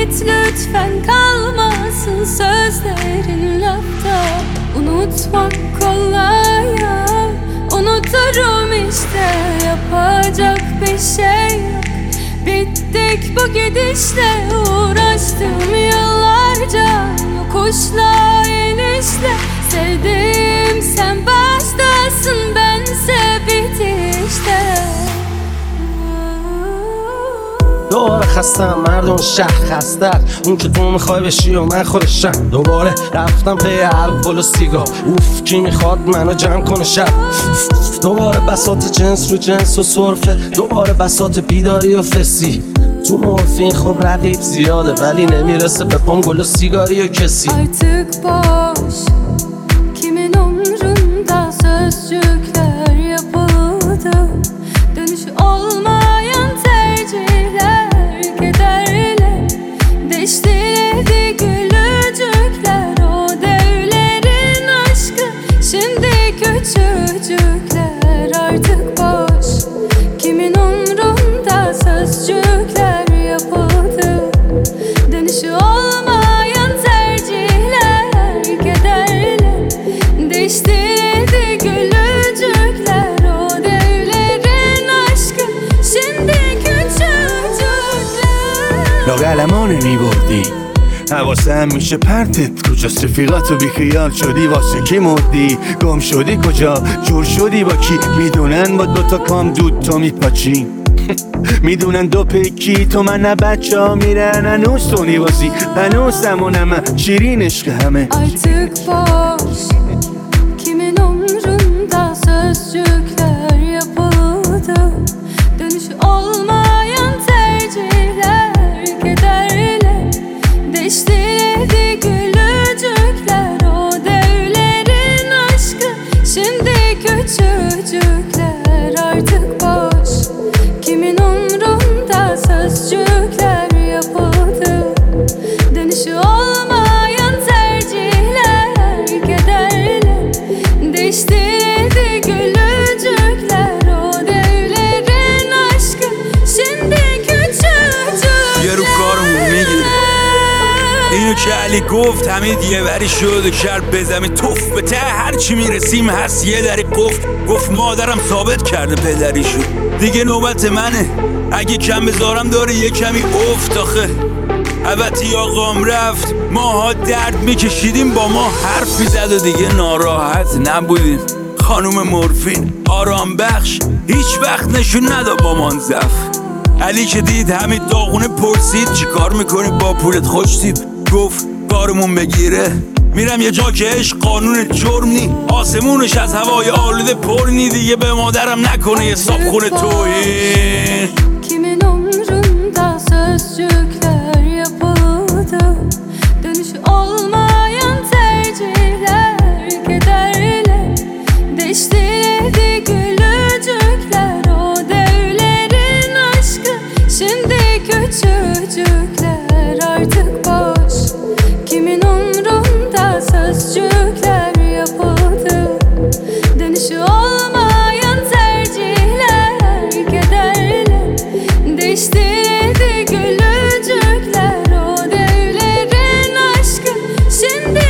Git lütfen, kalmasın sözlerin lafta. Unutmak kolay ya, unuturum işte. Yapacak bir şey yok, bittik bu gidişle. Uğraştım yıllarca yokuşla inişle. Sevdiğim sen baştasın, bense bitişte. دوباره خستم مردم شهر خستت اون که تو میخوای بشی و من خودشم. دوباره رفتم پی الکل و سیگار، اوف کی میخواد منو جمع کنه شب. دوباره بساط جنس رو جنس و سرفه، دوباره بساط بیداری و فسی. تو مورفین خب رقیب زیاده ولی نمیرسه به پام گل و سیگاری و کسی. Artık boş, kimin umrunda sözcükler yapıldı. Dönüşü olmayan tercihler kederle değiştirildi gülücükler. O devlerin aşkı şimdi küçücükler. Artık boş, kimin umrunda sözcükler yapıldı. Dönüşü olmayan tercihler kederle değiştirildi gülücükler. O devlerin aşkı şimdi küçücükler. لاقلمان میبردی حواسم میشه پرتت کجاست، رفیقاتو بیخیال شدی واسه کی مردی، گم شدی کجا، جور شدی با کی، میدونن با دوتا کام دود تو میپاچی. میدونن دو پکی تو من نه بچه ها میرن هنوز تو نیوازی، هنوز زمانم شیرین عشق همه. Artık boş, kimin umrunda sözcükler yapıldı. Dönüşü olmayan tercihler kederle değiştirildi gülücükler. O devlerin aşkı şimdi küçücükler. Artık boş, kimin umrunda sözcükler yapıldı. Dönüşü olmayan tercihler kederle değiştirildi gülücükler. O devlerin aşkı şimdi küçücükler. یه رو کارمون میگیره اینو که علی گفت همه یه وری شد و کرد به زمین توف به ته هرچی میرسیم هست یه دری قفل. گفت مادرم ثابت کرده پدریشو دیگه نوبت منه، اگه کم بذارم داره یه کمی افت. آخه البته آقام رفت ماها درد میکشیدیم، با ما حرف میزد و دیگه ناراحت نبودیم. خانوم مورفین آرام بخش هیچ وقت نشون ندا با منزف. علی که دید همین داغونه پرسید چی کار میکنی با پولت خوشتیب، گفت کارمون بگیره میرم یه جا که عشق قانون جرم نی، آسمونش از هوای آلوده پر نی، دیگه به مادرم نکنه یه صابخونه توهین. Kimin umrunda sözcükler yapıldı. Dönüşü olmayan tercihler kederle değiştirildi gülücükler. O devlerin aşkı şimdi küçücükler. Artık boş, kimin umrunda sözcükler yapıldı. Dönüşü olmayan tercihler kederle değiştirildi gülücükler. O devlerin aşkı şimdi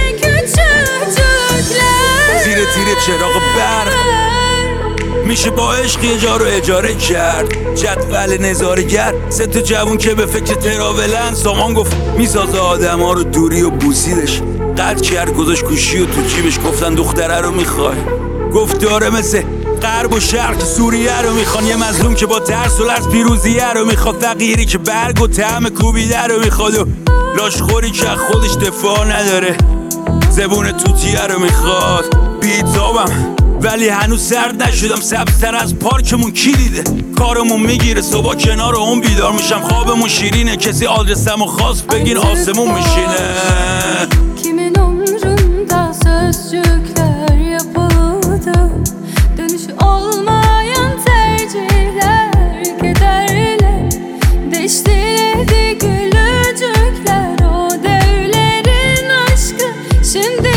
küçücükler. زیر تیر چراغ برق میشه با عشق یه جا رو اجاره کرد. جدول نظارگر سه تا جوون که به فکر تراولن. سامان گفت میسازه آدم ها رو دوری و بوسیدش، قد کرد گذاشت گوشی و تو جیبش. گفتن دختره رو میخوای، گفت داره مثل غرب و شرق سوریه رو میخوان. یه مظلوم که با ترس و لرز پیروزیه رو میخواد، فقیری که برگ و طعم کوبیده رو میخواد و لاشخوری که خودش دفاع نداره، زبون توتیه رو میخواد. بیتابم ولی هنوز سرد نشدم، سبزتر از پارکمون کی دیده. کارمون میگیره صبح کنار اون بیدار میشم، خوابمون شیرینه کسی آدرسمو خواست بگین آسمون میشینه. Kimin umrunda sözcükler yapıldı. Dönüşü olmayan tercihler kederle değiştirildi gülücükler. O devlerin aşkı şimdi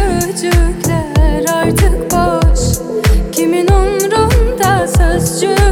küçücükler. Artık boş, kimin umrunda sözcükler